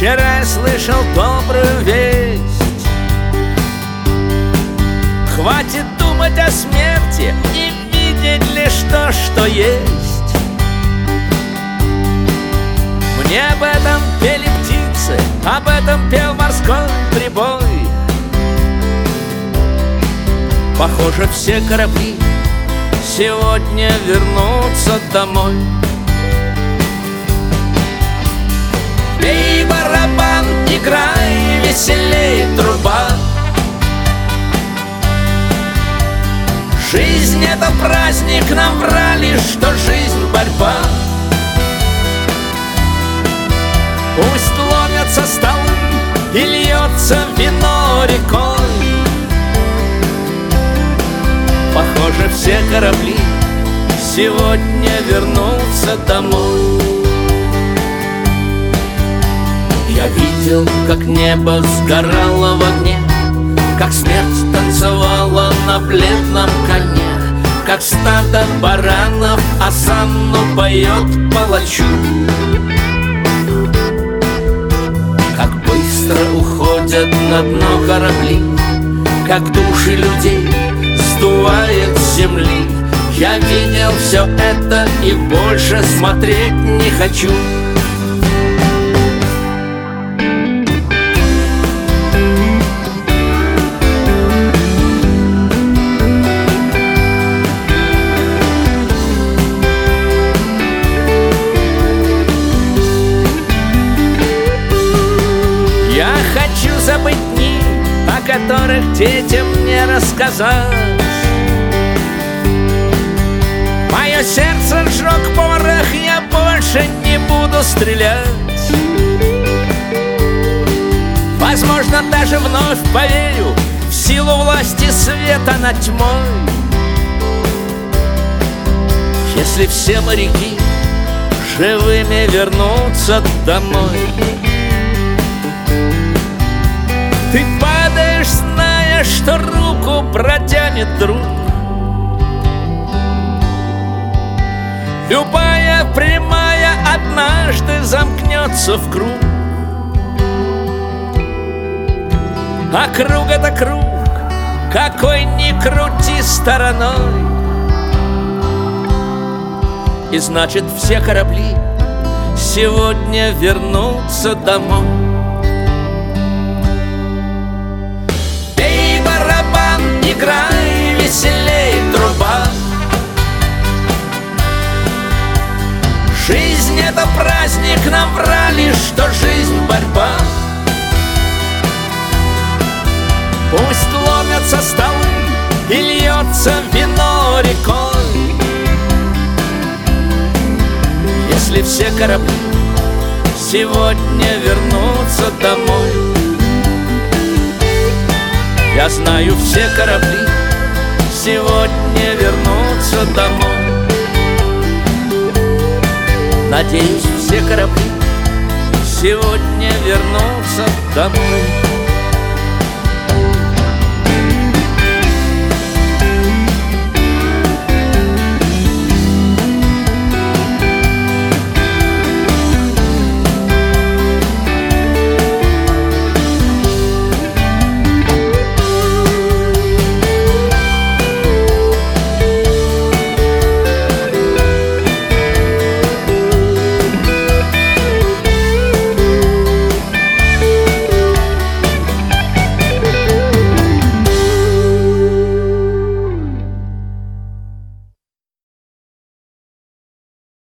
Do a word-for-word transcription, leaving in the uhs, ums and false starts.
Вчера я слышал добрую весть. Хватит думать о смерти и видеть лишь то, что есть. Мне об этом пели птицы, об этом пел морской прибой. Похоже, все корабли сегодня вернутся домой. Бей барабан, играй, веселей труба. Жизнь — это праздник, нам врали, что жизнь — борьба. Пусть ломятся столы и льется вино рекой. Похоже, все корабли сегодня вернутся домой. Я видел, как небо сгорало в огне, как смерть танцевала на бледном коне, как стадо баранов осанну поет палачу. Как быстро уходят на дно корабли, как души людей сдувает с земли. Я видел все это и больше смотреть не хочу. Я хочу забыть дни, о которых детям не рассказать. Мое сердце сжег порох, я больше не буду стрелять. Возможно, даже вновь поверю в силу власти света над тьмой. Если все моряки живыми вернутся домой. Ты падаешь, зная, что руку протянет друг. Любая прямая однажды замкнется в круг. А круг — это круг, какой ни крути стороной. И значит, все корабли сегодня вернутся домой. Бей барабан, играй, веселей труба. Жизнь — это праздник, нам врали, что жизнь — борьба. Пусть ломятся столы и льется вино рекой. Если все корабли сегодня вернутся домой. Я знаю, все корабли сегодня вернутся домой. Надеюсь, все корабли сегодня вернутся домой.